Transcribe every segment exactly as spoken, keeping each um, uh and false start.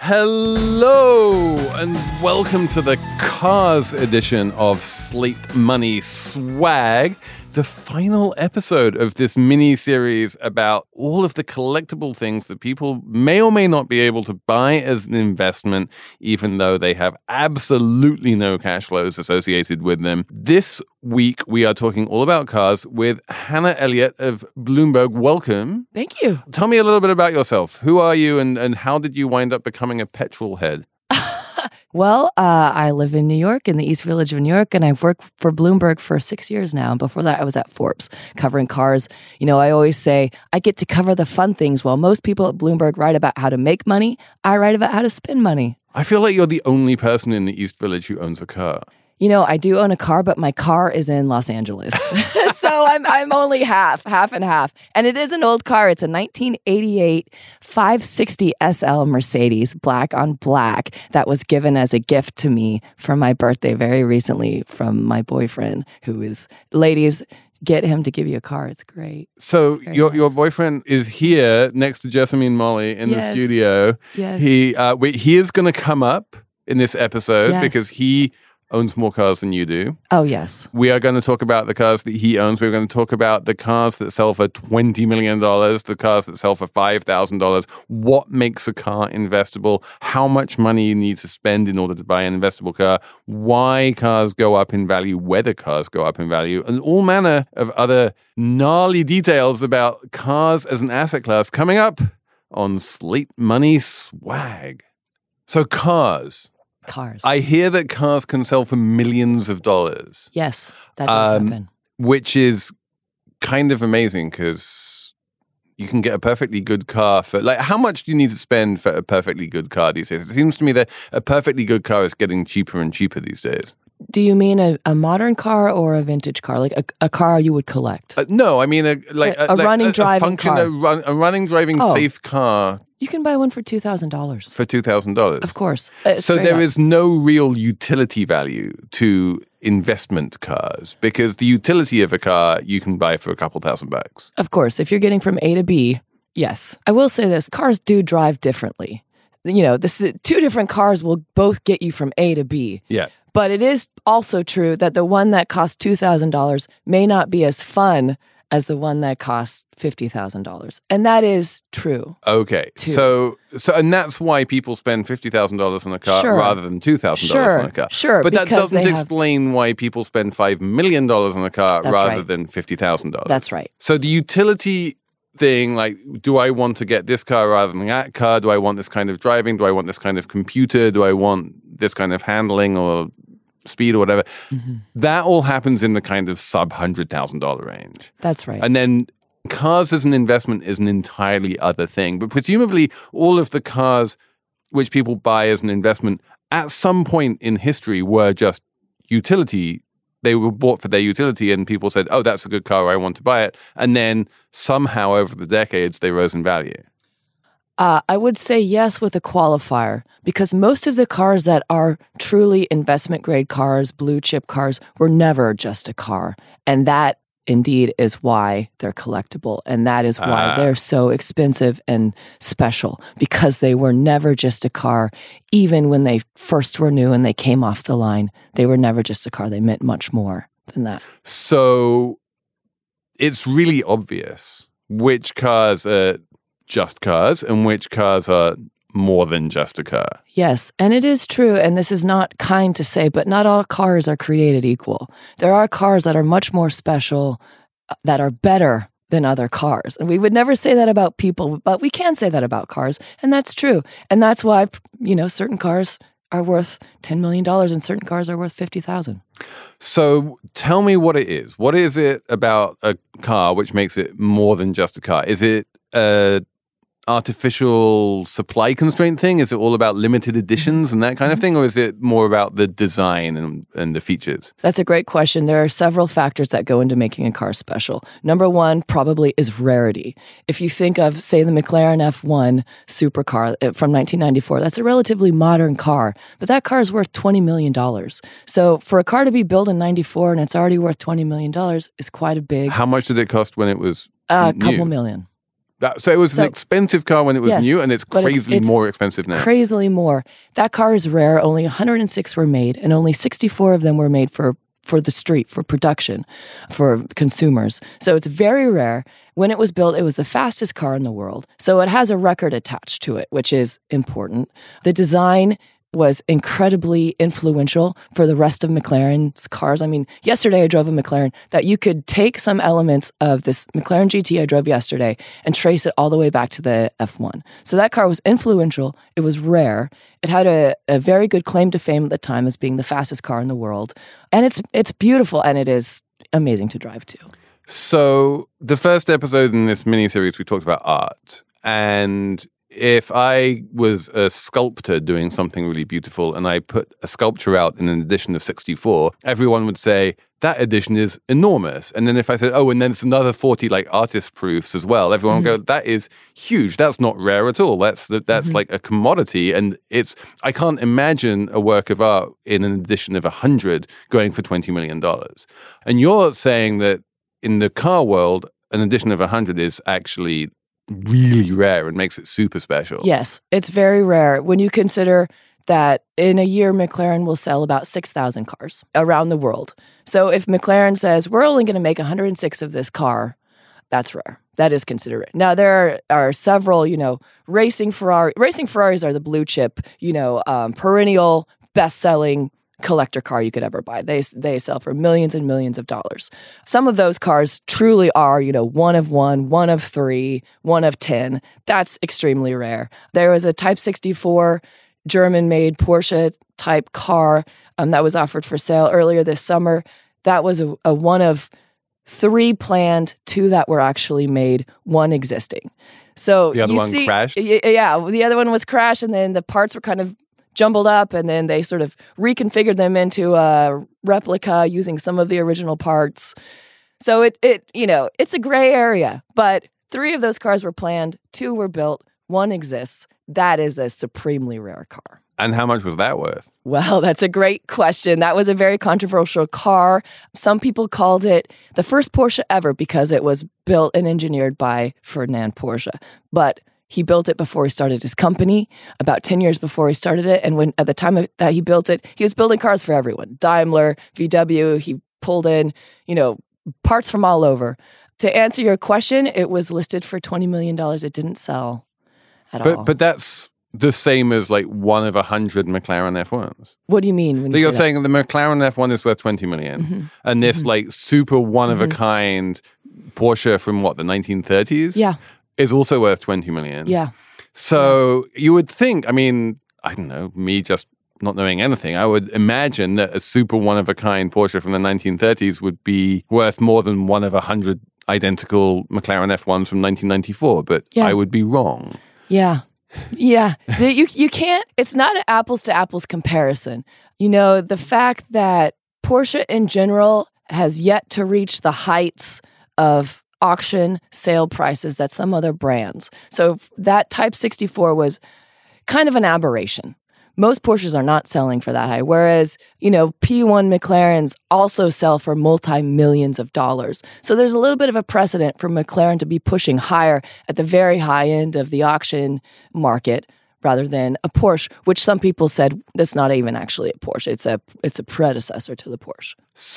Hello and welcome to the Cars edition of Slate Money Swag, the final episode of this mini-series about all of the collectible things that people may or may not be able to buy as an investment, even though they have absolutely no cash flows associated with them. This week, we are talking all about cars with Hannah Elliott of Bloomberg. Welcome. Thank you. Tell me a little bit about yourself. Who are you and, and how did you wind up becoming a petrol head? Well, uh, I live in New York, in the East Village of New York, and I've worked for Bloomberg for six years now. And before that, I was at Forbes covering cars. You know, I always say I get to cover the fun things while most people at Bloomberg write about how to make money. I write about how to spend money. I feel like you're the only person in the East Village who owns a car. You know, I do own a car, but my car is in Los Angeles. So I'm I'm only half, half and half. And it is an old car. It's a nineteen eighty-eight five sixty S L Mercedes, black on black, that was given as a gift to me for my birthday very recently from my boyfriend, who is, ladies, get him to give you a car. It's great. So it's your nice. your boyfriend is here next to Jessamine Molly in Yes. the studio. Yes. He uh, wait, he is going to come up in this episode Yes. because he owns more cars than you do. Oh, yes. We are going to talk about the cars that he owns. We're going to talk about the cars that sell for twenty million dollars, the cars that sell for five thousand dollars, what makes a car investable, how much money you need to spend in order to buy an investable car, why cars go up in value, whether cars go up in value, and all manner of other gnarly details about cars as an asset class coming up on Slate Money Swag. So cars. Cars. I hear that cars can sell for millions of dollars. yes, that does Um, happen. Which is kind of amazing because you can get a perfectly good car for, like, how much do you need to spend for a perfectly good car these days? It seems to me that a perfectly good car is getting cheaper and cheaper these days. Do you mean a, a modern car or a vintage car? Like a, a car you would collect? Uh, no, I mean, a, like A- a like running, driving function, car. A, run, a running, driving, Oh. safe car You can buy one for two thousand dollars. for two thousand dollars. Of course. Uh, So straight there up. is no real utility value to investment cars because the utility of a car you can buy for a couple thousand bucks. Of course, if you're getting from A to B, yes. I will say this, cars do drive differently. You know, this is, two different cars will both get you from A to B. Yeah. But it is also true that the one that costs two thousand dollars may not be as fun as the one that costs fifty thousand dollars. And that is true. Okay. Two. So so and that's why people spend fifty thousand dollars on a car Sure. rather than two thousand dollars Sure, on a car. sure, But that because doesn't they have- explain why people spend five million dollars on a car That's rather right. than fifty thousand dollars. That's right. So the utility thing, like, do I want to get this car rather than that car? Do I want this kind of driving? Do I want this kind of computer? Do I want this kind of handling or speed or whatever? Mm-hmm. That all happens in the kind of sub one hundred thousand dollars range. That's right. And then cars as an investment is an entirely other thing. But presumably all of the cars which people buy as an investment at some point in history were just utility. They were bought for their utility and people said, oh, that's a good car, I want to buy it. And then somehow over the decades, they rose in value. Uh, I would say yes with a qualifier, because most of the cars that are truly investment grade cars, blue chip cars, were never just a car. And that indeed is why they're collectible. And that is why Ah. they're so expensive and special, because they were never just a car. Even when they first were new and they came off the line, they were never just a car. They meant much more than that. So it's really obvious which cars are just cars and which cars are more than just a car. Yes, and it is true, and this is not kind to say, but not all cars are created equal. There are cars that are much more special, uh, that are better than other cars. And we would never say that about people, but we can say that about cars, and that's true. And that's why, you know, certain cars are worth ten million dollars and certain cars are worth fifty thousand dollars. So tell me what it is. What is it about a car which makes it more than just a car? Is it a artificial supply constraint thing? Is it all about limited editions and that kind of thing? Or is it more about the design and, and the features? That's a great question. There are several factors that go into making a car special. Number one probably is rarity. If you think of, say, the McLaren F one supercar from nineteen ninety-four, that's a relatively modern car, but that car is worth twenty million dollars. So for a car to be built in ninety-four and it's already worth twenty million dollars is quite a big... How much did it cost when it was A new? couple million. That, so it was So- an expensive car when it was Yes, new, and it's but it's- crazily it's more expensive now. Crazily more. That car is rare. Only one hundred six were made, and only sixty-four of them were made for for the street, for production, for consumers. So it's very rare. When it was built, it was the fastest car in the world. So it has a record attached to it, which is important. The design was incredibly influential for the rest of McLaren's cars. I mean, yesterday I drove a McLaren that you could take some elements of this McLaren G T I drove yesterday and trace it all the way back to the F one. So that car was influential. It was rare. It had a, a very good claim to fame at the time as being the fastest car in the world. And it's it's beautiful, and it is amazing to drive too. So the first episode in this miniseries, we talked about art. And if I was a sculptor doing something really beautiful and I put a sculpture out in an edition of sixty-four, everyone would say, that edition is enormous. And then if I said, oh, and then it's another forty like artist proofs as well, everyone mm-hmm. would go, that is huge. That's not rare at all. That's that's mm-hmm. like a commodity. And it's, I can't imagine a work of art in an edition of one hundred going for twenty million dollars. And you're saying that in the car world, an edition of one hundred is actually really rare and makes it super special. Yes, it's very rare when you consider that in a year, McLaren will sell about six thousand cars around the world. So if McLaren says, we're only going to make one hundred six of this car, that's rare. That is considered rare. Now, there are, are several, you know, racing Ferrari, racing Ferraris are the blue chip, you know, um, perennial best-selling collector car you could ever buy. They they sell for millions and millions of dollars. Some of those cars truly are, you know, one of one, one of three, one of ten. That's extremely rare. There was a Type sixty-four German-made Porsche type car um, that was offered for sale earlier this summer. That was a, a one of three planned, two that were actually made, one existing. So the other you one see, crashed? Yeah, the other one was crashed, and then the parts were kind of jumbled up, and then they sort of reconfigured them into a replica using some of the original parts. So it, it, you know, it's a gray area, but three of those cars were planned, two were built, one exists. That is a supremely rare car. And how much was that worth? Well, that's a great question. That was a very controversial car. Some people called it the first Porsche ever because it was built and engineered by Ferdinand Porsche. But he built it before he started his company, about ten years before he started it. And when at the time that he built it, he was building cars for everyone. Daimler, V W, he pulled in, you know, parts from all over. To answer your question, it was listed for twenty million dollars. It didn't sell at but, all. But that's the same as like one of a hundred McLaren F ones. What do you mean? When so you you're say saying the McLaren F one is worth twenty million, mm-hmm. and this mm-hmm. like super one of a kind Porsche from what, the nineteen thirties? Yeah. Is also worth twenty million. Yeah. So yeah. You would think, I mean, I don't know, me just not knowing anything, I would imagine that a super one of a kind Porsche from the nineteen thirties would be worth more than one of a hundred identical McLaren F ones from nineteen ninety-four, but yeah. I would be wrong. Yeah. Yeah. you you can't, it's not an apples to apples comparison. You know, the fact that Porsche in general has yet to reach the heights of auction sale prices that some other brands. So that Type sixty-four was kind of an aberration. Most Porsches are not selling for that high, whereas, you know, P one McLarens also sell for multi-millions of dollars. So there's a little bit of a precedent for McLaren to be pushing higher at the very high end of the auction market rather than a Porsche, which some people said that's not even actually a Porsche. It's a it's a predecessor to the Porsche.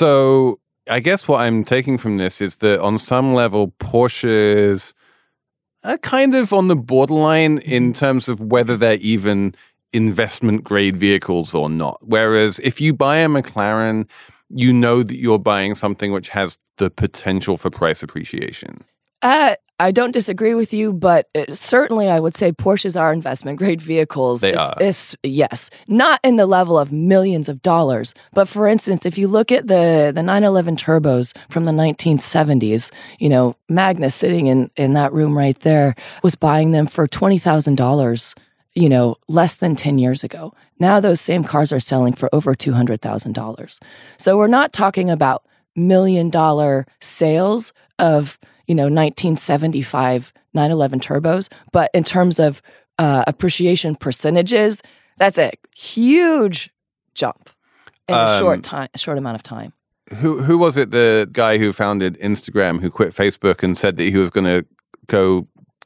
So I guess what I'm taking from this is that on some level, Porsches are kind of on the borderline in terms of whether they're even investment grade vehicles or not. Whereas if you buy a McLaren, you know that you're buying something which has the potential for price appreciation. Uh, I don't disagree with you, but it, certainly I would say Porsches are investment grade vehicles. They it's, are. It's, yes, not in the level of millions of dollars. But for instance, if you look at the, the nine eleven turbos from the nineteen seventies, you know, Magnus sitting in, in that room right there was buying them for twenty thousand dollars, you know, less than ten years ago. Now those same cars are selling for over two hundred thousand dollars. So we're not talking about million dollar sales of, you know, nineteen seventy-five nine eleven turbos, but in terms of uh, appreciation percentages, that's a huge jump in a um, short time, a short amount of time. Who who was it? The guy who founded Instagram, who quit Facebook and said that he was going to go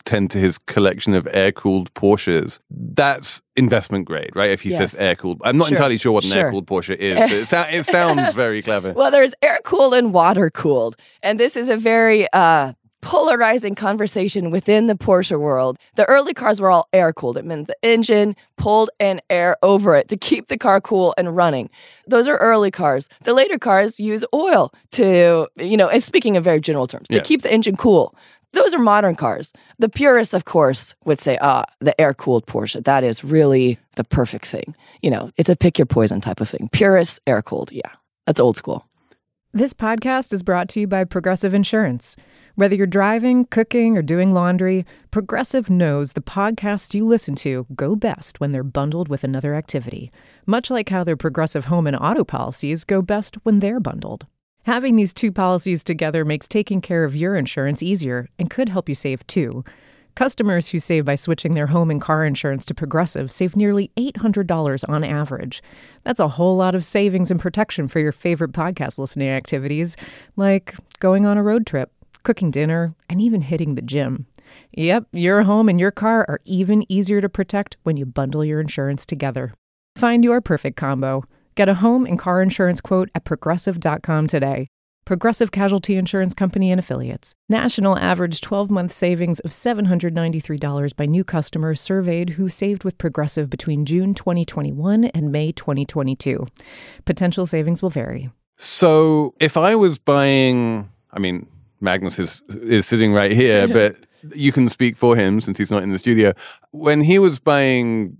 tend to his collection of air-cooled Porsches. That's investment grade, right? If he Yes. says air-cooled. I'm not Sure. entirely sure what an Sure. air-cooled Porsche is, but it, so- it sounds very clever. Well, there's air-cooled and water-cooled. And this is a very uh, polarizing conversation within the Porsche world. The early cars were all air-cooled. It meant the engine pulled an air over it to keep the car cool and running. Those are early cars. The later cars use oil to, you know, and speaking in very general terms, to Yeah. keep the engine cool. Those are modern cars. The purists, of course, would say, ah, the air-cooled Porsche, that is really the perfect thing. You know, it's a pick your poison type of thing. Purists, air-cooled, yeah. That's old school. This podcast is brought to you by Progressive Insurance. Whether you're driving, cooking, or doing laundry, Progressive knows the podcasts you listen to go best when they're bundled with another activity, much like how their Progressive home and auto policies go best when they're bundled. Having these two policies together makes taking care of your insurance easier and could help you save too. Customers who save by switching their home and car insurance to Progressive save nearly eight hundred dollars on average. That's a whole lot of savings and protection for your favorite podcast listening activities, like going on a road trip, cooking dinner, and even hitting the gym. Yep, your home and your car are even easier to protect when you bundle your insurance together. Find your perfect combo. Get a home and car insurance quote at progressive dot com today. Progressive Casualty Insurance Company and Affiliates. National average twelve-month savings of seven hundred ninety-three dollars by new customers surveyed who saved with Progressive between June twenty twenty-one and May twenty twenty-two. Potential savings will vary. So if I was buying, I mean, Magnus is is sitting right here, but you can speak for him since he's not in the studio. When he was buying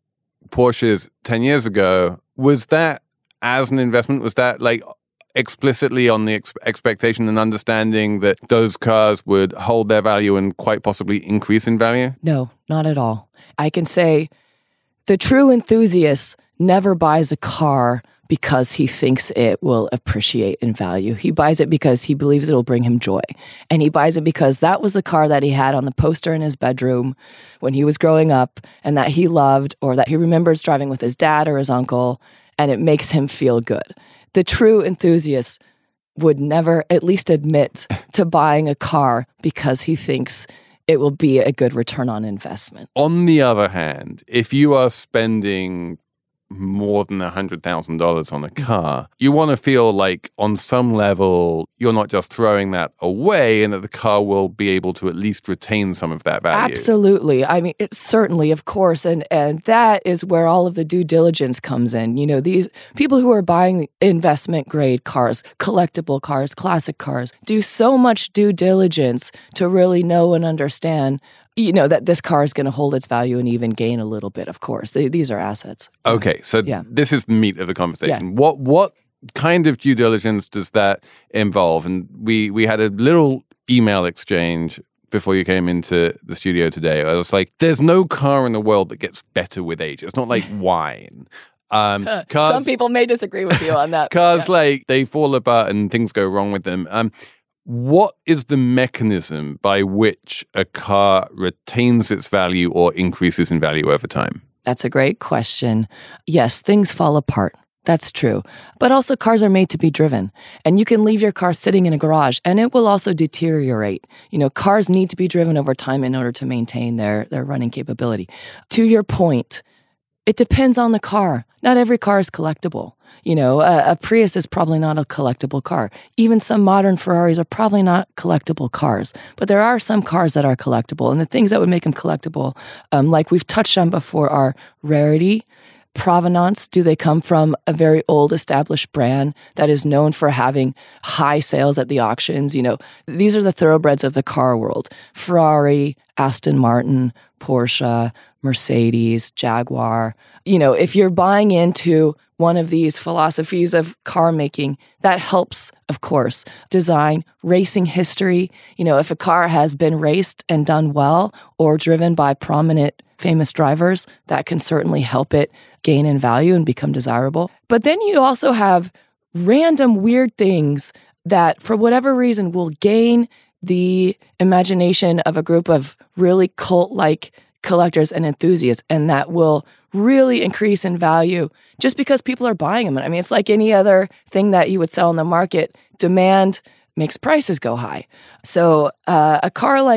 Porsches ten years ago, was that as an investment? Was that like explicitly on the ex- expectation and understanding that those cars would hold their value and quite possibly increase in value? No, not at all. I can say the true enthusiast never buys a car because he thinks it will appreciate in value. He buys it because he believes it will bring him joy. And he buys it because that was the car that he had on the poster in his bedroom when he was growing up and that he loved or that he remembers driving with his dad or his uncle, and it makes him feel good. The true enthusiast would never at least admit to buying a car because he thinks it will be a good return on investment. On the other hand, if you are spending more than one hundred thousand dollars on a car, you want to feel like on some level you're not just throwing that away and that the car will be able to at least retain some of that value. Absolutely. I mean, it, certainly, of course. And, and that is where all of the due diligence comes in. You know, these people who are buying investment grade cars, collectible cars, classic cars, do so much due diligence to really know and understand, you know, that this car is going to hold its value and even gain a little bit, of course. They, these are assets. Okay, so Yeah. this is the meat of the conversation. Yeah. What what kind of due diligence does that involve? And we we had a little email exchange before you came into the studio today. I was like, there's no car in the world that gets better with age. It's not like wine. Um, cars, Some people may disagree with you on that. cars Yeah. like they fall apart and things go wrong with them. Um, what is the mechanism by which a car retains its value or increases in value over time? That's a great question. Yes, things fall apart. That's true. But also cars are made to be driven. And you can leave your car sitting in a garage and it will also deteriorate. You know, cars need to be driven over time in order to maintain their, their running capability. To your point, it depends on the car. Not every car is collectible. You know, a, a Prius is probably not a collectible car. Even some modern Ferraris are probably not collectible cars. But there are some cars that are collectible. And the things that would make them collectible, um, like we've touched on before, are rarity, provenance. Do they come from a very old established brand that is known for having high sales at the auctions? You know, these are the thoroughbreds of the car world. Ferrari, Aston Martin, Porsche, Mercedes, Jaguar. You know, if you're buying into one of these philosophies of car making, that helps, of course. Design, racing history. You know, if a car has been raced and done well or driven by prominent famous drivers, that can certainly help it gain in value and become desirable. But then you also have random weird things that, for whatever reason, will gain the imagination of a group of really cult-like collectors and enthusiasts, and that will really increase in value just because people are buying them. I mean, it's like any other thing that you would sell in the market. Demand makes prices go high. So uh, a car like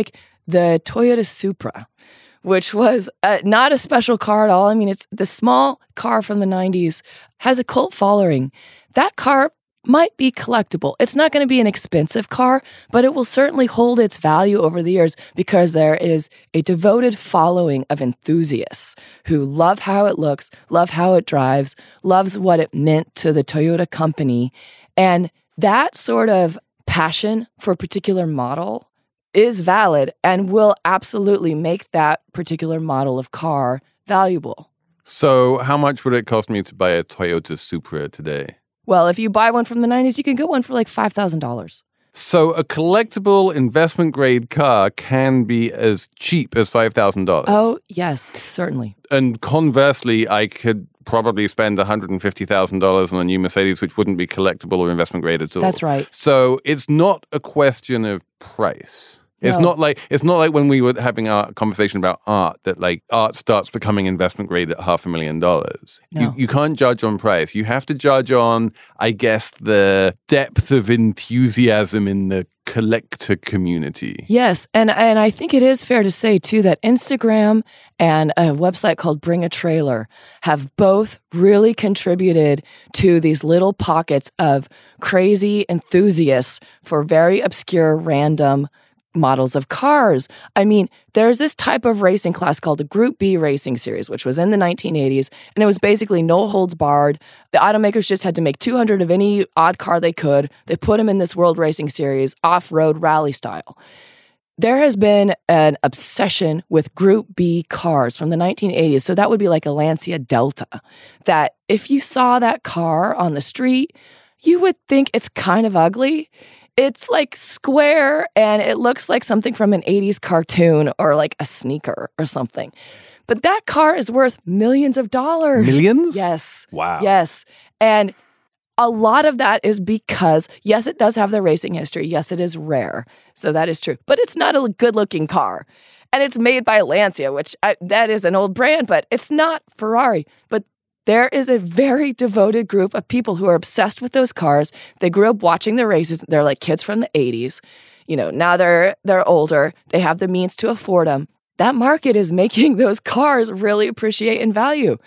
the Toyota Supra, which was uh, not a special car at all. I mean, it's the small car from the nineties, has a cult following. That car might be collectible. It's not going to be an expensive car, but it will certainly hold its value over the years because there is a devoted following of enthusiasts who love how it looks, love how it drives, loves what it meant to the Toyota company. And that sort of passion for a particular model is valid and will absolutely make that particular model of car valuable. So how much would it cost me to buy a Toyota Supra today? Well, if you buy one from the nineties, you can get one for like five thousand dollars. So a collectible investment-grade car can be as cheap as five thousand dollars? Oh, yes, certainly. And conversely, I could probably spend one hundred fifty thousand dollars on a new Mercedes, which wouldn't be collectible or investment-grade at all. That's right. So it's not a question of price. It's No. not like it's not like when we were having our conversation about art that like art starts becoming investment grade at half a million dollars. No. You you can't judge on price. You have to judge on, I guess, the depth of enthusiasm in the collector community. Yes, and and I think it is fair to say too that Instagram and a website called Bring a Trailer have both really contributed to these little pockets of crazy enthusiasts for very obscure random models of cars. I mean, there's this type of racing class called the Group B Racing Series, which was in the nineteen eighties, and it was basically no holds barred. The automakers just had to make two hundred of any odd car they could. They put them in this World Racing Series, off-road rally style. There has been an obsession with Group B cars from the nineteen eighties, so that would be like a Lancia Delta, that if you saw that car on the street, you would think it's kind of ugly. It's like square and it looks like something from an eighties cartoon or like a sneaker or something. But that car is worth millions of dollars. Millions? Yes. Wow. Yes. And a lot of that is because, yes, it does have the racing history. Yes, it is rare. So that is true. But it's not a good-looking car. And it's made by Lancia, which I, that is an old brand, but it's not Ferrari. But there is a very devoted group of people who are obsessed with those cars. They grew up watching the races. They're like kids from the eighties. You know, now they're they're older. They have the means to afford them. That market is making those cars really appreciate in value.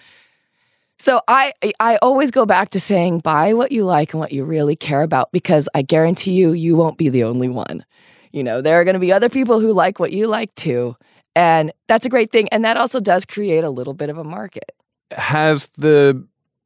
So I I always go back to saying buy what you like and what you really care about, because I guarantee you, you won't be the only one. You know, there are going to be other people who like what you like too. And that's a great thing. And that also does create a little bit of a market. Has the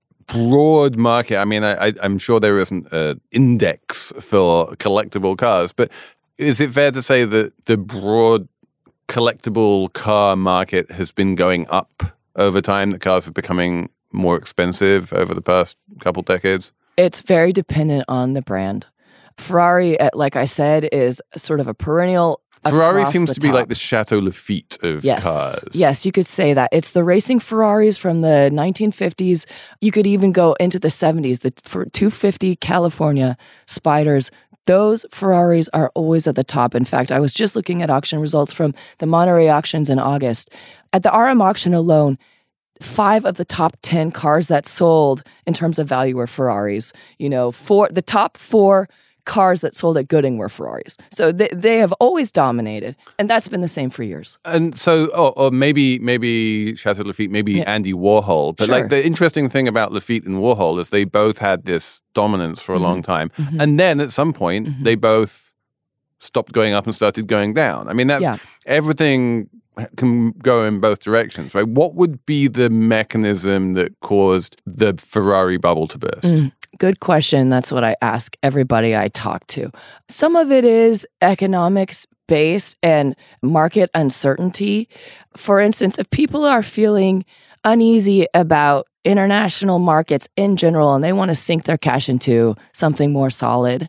broad market, I mean, I, I, I'm sure there isn't an index for collectible cars, but is it fair to say that the broad collectible car market has been going up over time, that cars are becoming more expensive over the past couple decades? It's very dependent on the brand. Ferrari, like I said, is sort of a perennial. Ferrari seems the to be top. like the Chateau Lafite of yes. cars. Yes, you could say that. It's the racing Ferraris from the nineteen fifties. You could even go into the seventies, the two fifty California Spiders. Those Ferraris are always at the top. In fact, I was just looking at auction results from the Monterey auctions in August. At the R M auction alone, five of the top ten cars that sold in terms of value were Ferraris. You know, four the top four cars that sold at Gooding were Ferraris. So they, they have always dominated, and that's been the same for years. And so, oh, or maybe maybe Chateau Lafite, maybe Yeah. Andy Warhol. But Sure. like the interesting thing about Lafite and Warhol is they both had this dominance for a long time. Mhm. And then at some point, Mhm. they both stopped going up and started going down. I mean, that's Yeah. everything can go in both directions, right? What would be the mechanism that caused the Ferrari bubble to burst? Mm. Good question. That's what I ask everybody I talk to. Some of it is economics based and market uncertainty. For instance, if people are feeling uneasy about international markets in general and they want to sink their cash into something more solid,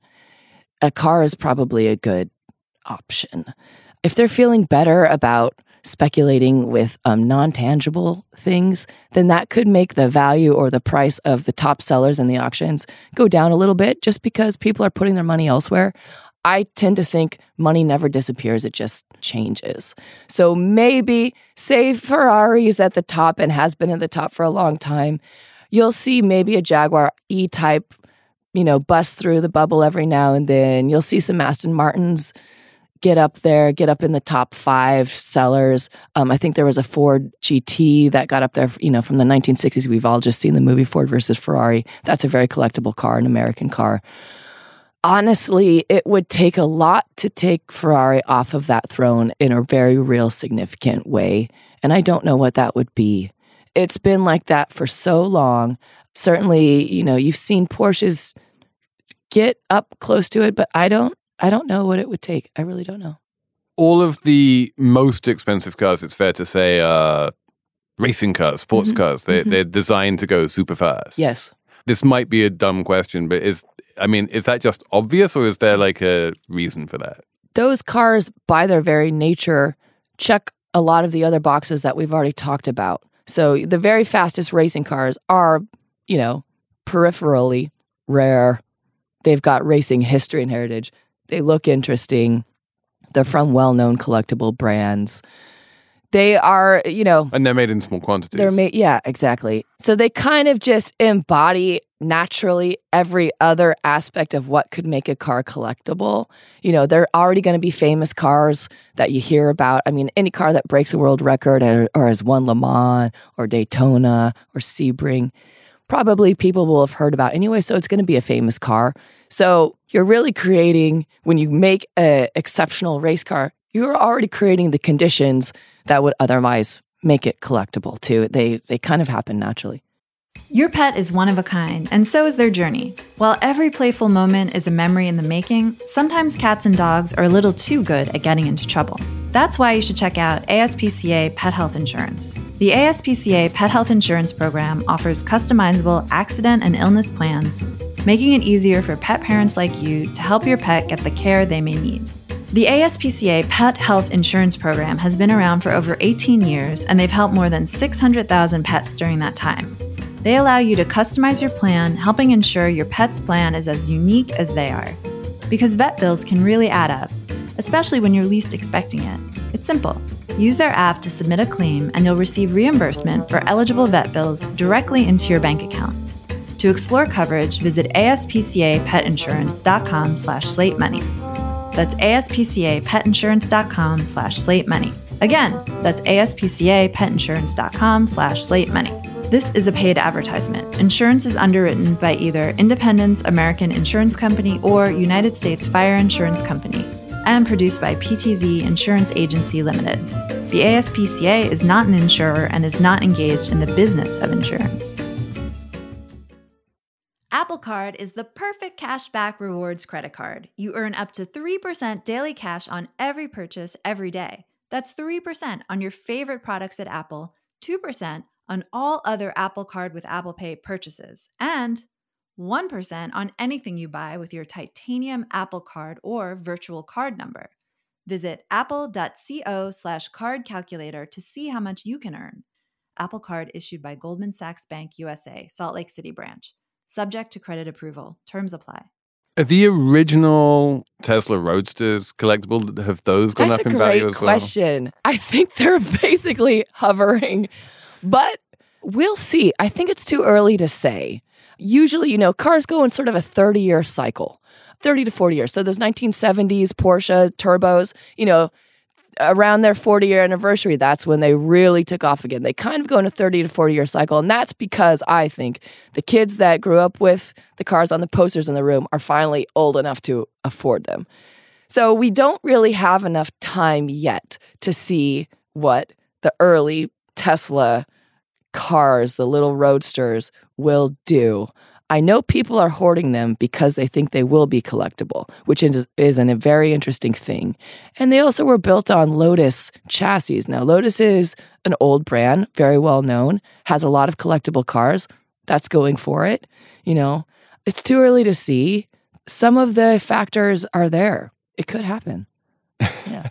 a car is probably a good option. If they're feeling better about speculating with um, non-tangible things, then that could make the value or the price of the top sellers in the auctions go down a little bit just because people are putting their money elsewhere. I tend to think money never disappears, it just changes. So maybe, say Ferrari is at the top and has been at the top for a long time, you'll see maybe a Jaguar E-Type, you know, bust through the bubble every now and then. You'll see some Aston Martins get up there, get up in the top five sellers. Um, I think there was a Ford G T that got up there, you know, from the nineteen sixties. We've all just seen the movie Ford versus Ferrari. That's a very collectible car, an American car. Honestly, it would take a lot to take Ferrari off of that throne in a very real, significant way. And I don't know what that would be. It's been like that for so long. Certainly, you know, you've seen Porsches get up close to it, but I don't, I don't know what it would take. I really don't know. All of the most expensive cars, it's fair to say, are racing cars, sports mm-hmm. cars. They, mm-hmm. They're designed to go super fast. Yes. This might be a dumb question, but is, I mean, is that just obvious or is there like a reason for that? Those cars, by their very nature, check a lot of the other boxes that we've already talked about. So the very fastest racing cars are, you know, peripherally rare. They've got racing history and heritage. They look interesting. They're from well-known collectible brands. They are, you know... And they're made in small quantities. They're made, yeah, exactly. So they kind of just embody naturally every other aspect of what could make a car collectible. You know, they're already going to be famous cars that you hear about. I mean, any car that breaks a world record or, or has won Le Mans or Daytona or Sebring, probably people will have heard about anyway, so it's going to be a famous car. So you're really creating, when you make an exceptional race car, you're already creating the conditions that would otherwise make it collectible too. They they kind of happen naturally. Your pet is one of a kind, and so is their journey. While every playful moment is a memory in the making, sometimes cats and dogs are a little too good at getting into trouble. That's why you should check out A S P C A Pet Health Insurance. The A S P C A Pet Health Insurance Program offers customizable accident and illness plans, making it easier for pet parents like you to help your pet get the care they may need. The A S P C A Pet Health Insurance Program has been around for over eighteen years, and they've helped more than six hundred thousand pets during that time. They allow you to customize your plan, helping ensure your pet's plan is as unique as they are. Because vet bills can really add up, especially when you're least expecting it. It's simple. Use their app to submit a claim, and you'll receive reimbursement for eligible vet bills directly into your bank account. To explore coverage, visit aspcapetinsurance.com slash slate money. That's aspcapetinsurance.com slash slate money. Again, that's aspcapetinsurance.com slash slate money. This is a paid advertisement. Insurance is underwritten by either Independence American Insurance Company or United States Fire Insurance Company and produced by P T Z Insurance Agency Limited. The A S P C A is not an insurer and is not engaged in the business of insurance. Apple Card is the perfect cashback rewards credit card. You earn up to three percent daily cash on every purchase every day. That's three percent on your favorite products at Apple, two percent on all other Apple Card with Apple Pay purchases, and one percent on anything you buy with your titanium Apple Card or virtual card number. Visit apple.co slash card calculator to see how much you can earn. Apple Card issued by Goldman Sachs Bank U S A, Salt Lake City branch. Subject to credit approval. Terms apply. Are the original Tesla Roadsters collectible? Have those gone That's up in value as well? That's a great question. I think they're basically hovering, but we'll see. I think it's too early to say. Usually, you know, cars go in sort of a thirty-year cycle, thirty to forty years. So those nineteen seventies Porsche turbos, you know, around their forty-year anniversary, that's when they really took off again. They kind of go in a thirty to forty-year cycle, and that's because I think the kids that grew up with the cars on the posters in the room are finally old enough to afford them. So we don't really have enough time yet to see what the early Tesla cars, the little Roadsters, will do. I know people are hoarding them because they think they will be collectible, which is, is a very interesting thing. And they also were built on Lotus chassis. Now, Lotus is an old brand, very well known, has a lot of collectible cars. That's going for it. You know, it's too early to see. Some of the factors are there. It could happen. Yeah.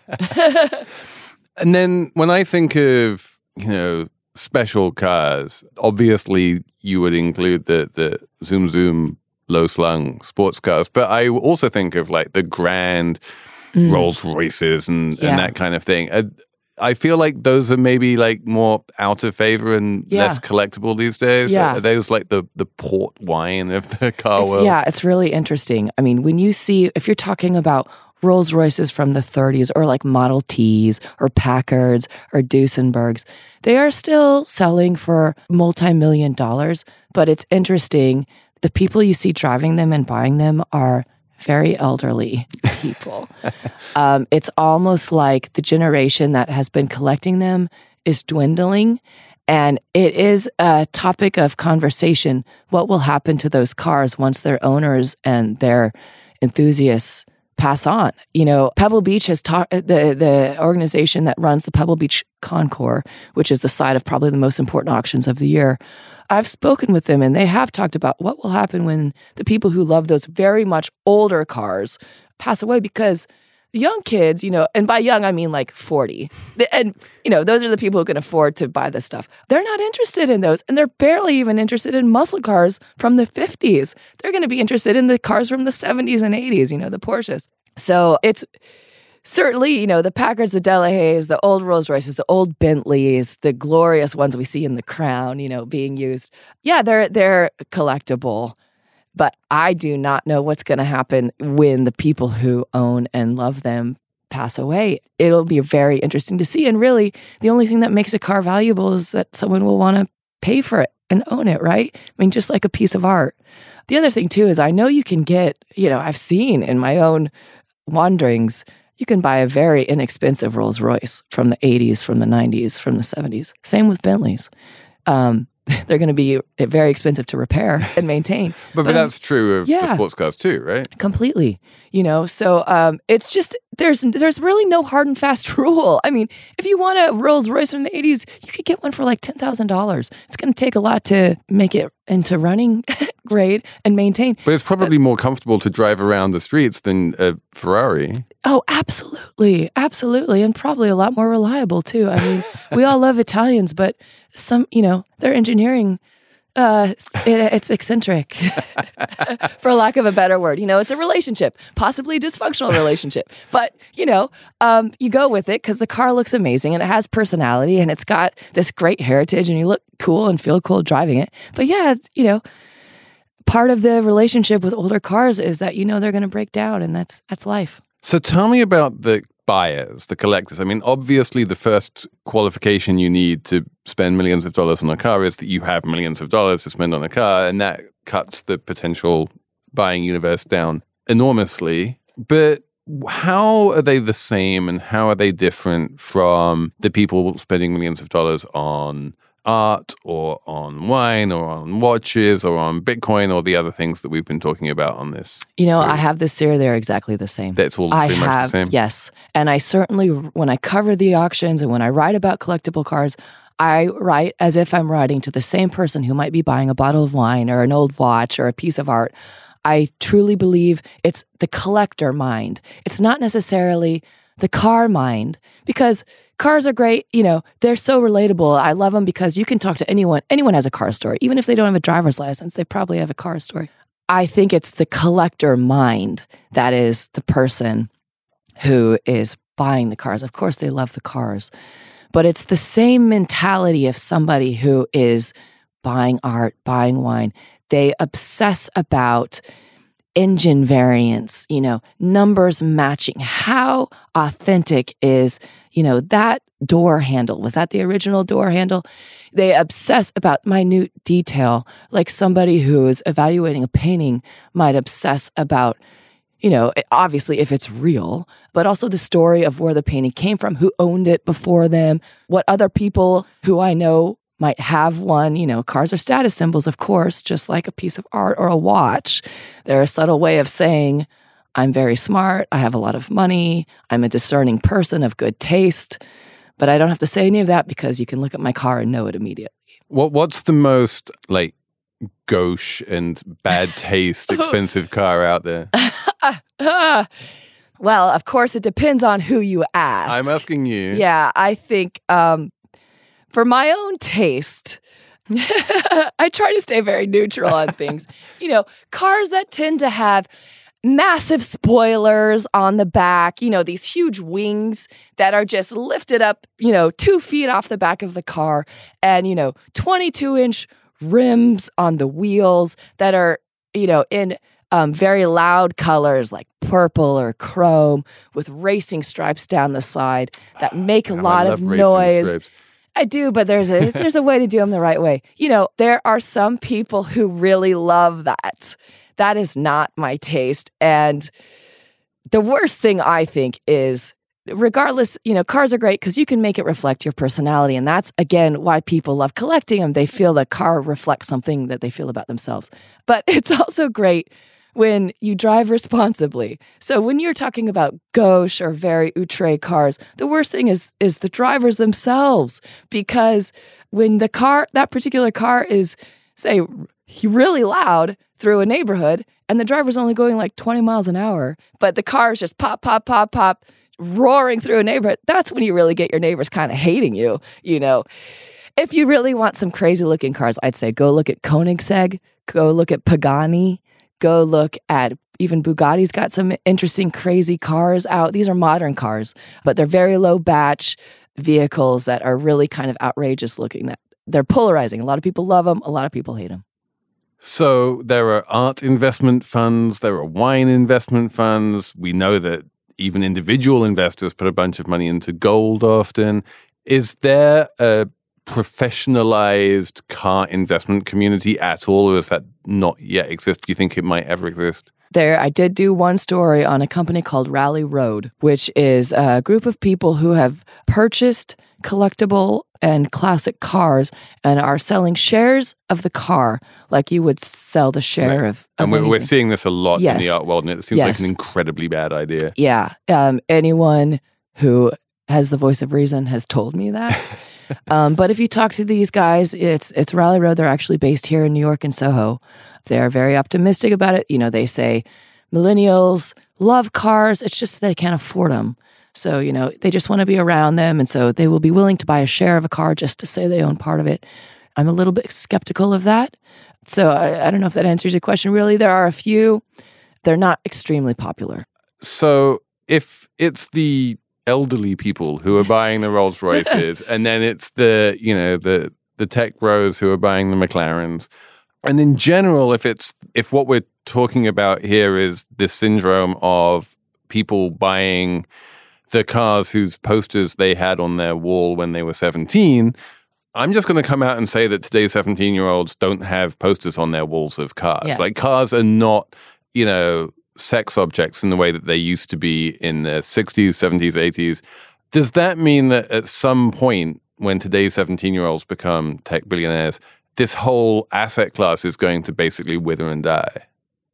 And then when I think of, you know, special cars, obviously you would include the the Zoom Zoom low slung sports cars, but I also think of like the grand mm. Rolls Royces and, yeah. and that kind of thing. I, I feel like those are maybe like more out of favor and yeah. less collectible these days. Yeah. Are those like the the port wine of the car it's, world? Yeah, it's really interesting. I mean, when you see, if you're talking about Rolls Royces from the thirties or like Model Ts or Packards or Duesenbergs, they are still selling for multi-million dollars. But it's interesting, the people you see driving them and buying them are very elderly people. um, it's almost like the generation that has been collecting them is dwindling. And it is a topic of conversation. What will happen to those cars once their owners and their enthusiasts pass on? You know, Pebble Beach has talked, the, the organization that runs the Pebble Beach Concours, which is the site of probably the most important auctions of the year. I've spoken with them and they have talked about what will happen when the people who love those very much older cars pass away, because the young kids, you know, and by young, I mean like forty. And, you know, those are the people who can afford to buy this stuff. They're not interested in those. And they're barely even interested in muscle cars from the fifties. They're going to be interested in the cars from the seventies and eighties, you know, the Porsches. So it's certainly, you know, the Packards, the Delahaye's, the old Rolls Royces, the old Bentleys, the glorious ones we see in the Crown, you know, being used. Yeah, they're they're collectible. But I do not know what's going to happen when the people who own and love them pass away. It'll be very interesting to see. And really, the only thing that makes a car valuable is that someone will want to pay for it and own it, right? I mean, just like a piece of art. The other thing, too, is I know you can get, you know, I've seen in my own wanderings, you can buy a very inexpensive Rolls Royce from the eighties, from the nineties, from the seventies. Same with Bentleys. Um, they're going to be very expensive to repair and maintain. but, but, but that's um, true of yeah, the sports cars too, right? Completely. You know, so um, it's just, there's there's really no hard and fast rule. I mean, if you want a Rolls Royce from the eighties, you could get one for like ten thousand dollars. It's going to take a lot to make it into running grade and maintain. But it's probably but, more comfortable to drive around the streets than a Ferrari. Oh, absolutely. Absolutely. And probably a lot more reliable too. I mean, we all love Italians, but some, you know, their engineering, uh, it, it's eccentric, for lack of a better word. You know, it's a relationship, possibly a dysfunctional relationship. But, you know, um, you go with it because the car looks amazing and it has personality and it's got this great heritage and you look cool and feel cool driving it. But yeah, it's, you know, part of the relationship with older cars is that, you know, they're going to break down, and that's that's life. So tell me about the buyers, the collectors. I mean, obviously the first qualification you need to spend millions of dollars on a car is that you have millions of dollars to spend on a car, and that cuts the potential buying universe down enormously. But how are they the same and how are they different from the people spending millions of dollars on art or on wine or on watches or on Bitcoin or the other things that we've been talking about on this? You know, series? I have this theory. They're exactly the same. That's all I pretty have, much the same? Yes. And I certainly, when I cover the auctions and when I write about collectible cars, I write as if I'm writing to the same person who might be buying a bottle of wine or an old watch or a piece of art. I truly believe it's the collector mind. It's not necessarily the car mind, because cars are great. You know, they're so relatable. I love them because you can talk to anyone. Anyone has a car story. Even if they don't have a driver's license, they probably have a car story. I think it's the collector mind that is the person who is buying the cars. Of course, they love the cars, but it's the same mentality of somebody who is buying art, buying wine. They obsess about engine variants, you know, numbers matching. How authentic is, you know, that door handle? Was that the original door handle? They obsess about minute detail, like somebody who is evaluating a painting might obsess about, you know, obviously if it's real, but also the story of where the painting came from, who owned it before them, what other people who I know might have one. You know, cars are status symbols, of course, just like a piece of art or a watch. They're a subtle way of saying, I'm very smart, I have a lot of money, I'm a discerning person of good taste, but I don't have to say any of that because you can look at my car and know it immediately. What What's the most, like, gauche and bad taste expensive car out there? Well, of course, it depends on who you ask. I'm asking you. Yeah, I think um, for my own taste, I try to stay very neutral on things. You know, cars that tend to have massive spoilers on the back, you know, these huge wings that are just lifted up, you know, two feet off the back of the car, and, you know, twenty-two inch rims on the wheels that are, you know, in um, very loud colors like purple or chrome with racing stripes down the side that make a Oh, lot I of love racing noise. stripes. I do, but there's a there's a way to do them the right way. You know, there are some people who really love that. That is not my taste. And the worst thing I think is, regardless, you know, cars are great because you can make it reflect your personality. And that's, again, why people love collecting them. They feel the car reflects something that they feel about themselves. But it's also great when you drive responsibly. So when you're talking about gauche or very outre cars, the worst thing is is the drivers themselves. Because when the car, that particular car is, say, really loud through a neighborhood, and the driver's only going like twenty miles an hour, but the car is just pop, pop, pop, pop, roaring through a neighborhood, that's when you really get your neighbors kind of hating you, you know. If you really want some crazy looking cars, I'd say go look at Koenigsegg, go look at Pagani, go look at even Bugatti's got some interesting, crazy cars out. These are modern cars, but they're very low batch vehicles that are really kind of outrageous looking. That they're polarizing. A lot of people love them. A lot of people hate them. So there are art investment funds, there are wine investment funds. We know that even individual investors put a bunch of money into gold often. Is there a professionalized car investment community at all, or does that not yet exist? Do you think it might ever exist? There, I did do one story on a company called Rally Road, which is a group of people who have purchased collectible and classic cars and are selling shares of the car like you would sell the share Right. of, of And we're, we're anything. seeing this a lot Yes. in the art world, and it seems Yes. like an incredibly bad idea. Yeah. Um, anyone who has the voice of reason has told me that. um, but if you talk to these guys, it's it's Rally Road. They're actually based here in New York and Soho. They're very optimistic about it. You know, they say millennials love cars. It's just that they can't afford them. So, you know, they just want to be around them. And so they will be willing to buy a share of a car just to say they own part of it. I'm a little bit skeptical of that. So I, I don't know if that answers your question. Really, there are a few. They're not extremely popular. So if it's the elderly people who are buying the Rolls Royces, and then it's the, you know, the the tech bros who are buying the McLarens, and in general, if it's if what we're talking about here is this syndrome of people buying the cars whose posters they had on their wall when they were seventeen, I'm just going to come out and say that today's seventeen-year-olds don't have posters on their walls of cars. Yeah. Like, cars are not, you know, sex objects in the way that they used to be in the sixties, seventies, eighties. Does that mean that at some point when today's seventeen-year-olds become tech billionaires, this whole asset class is going to basically wither and die?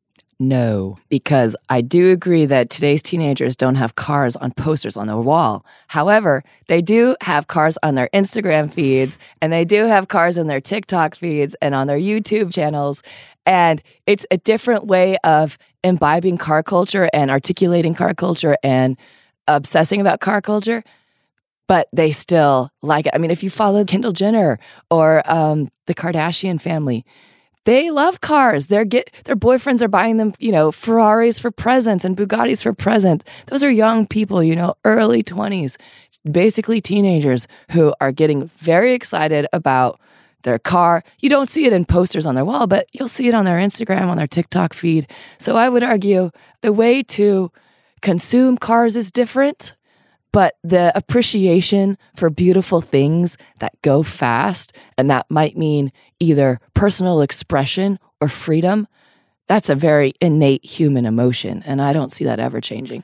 No, because I do agree that today's teenagers don't have cars on posters on their wall. However, they do have cars on their Instagram feeds, and they do have cars on their TikTok feeds and on their YouTube channels. And it's a different way of imbibing car culture and articulating car culture and obsessing about car culture. But they still like it. I mean, if you follow Kendall Jenner or um, the Kardashian family, they love cars. Their get their boyfriends are buying them, you know, Ferraris for presents and Bugattis for presents. Those are young people, you know, early twenties, basically teenagers who are getting very excited about their car. You don't see it in posters on their wall, but you'll see it on their Instagram, on their TikTok feed. So I would argue the way to consume cars is different, but the appreciation for beautiful things that go fast, and that might mean either personal expression or freedom, that's a very innate human emotion. And I don't see that ever changing.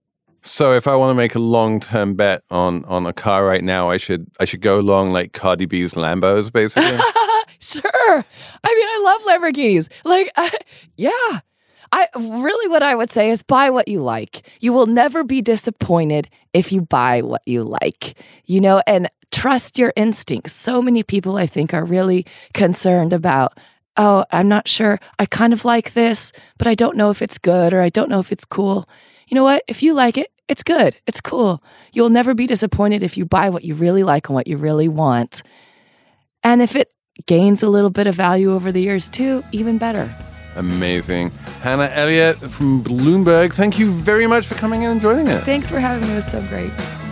So if I want to make a long-term bet on on a car right now, I should I should go along like Cardi B's Lambos, basically. Sure. I mean, I love Lamborghinis. Like, I, yeah. I really, what I would say is buy what you like. You will never be disappointed if you buy what you like, you know, and trust your instincts. So many people, I think, are really concerned about, oh, I'm not sure. I kind of like this, but I don't know if it's good or I don't know if it's cool. You know what? If you like it, it's good. It's cool. You'll never be disappointed if you buy what you really like and what you really want. And if it gains a little bit of value over the years too, even better. Amazing. Hannah Elliott from Bloomberg, thank you very much for coming in and joining us. Thanks for having me. It was so great.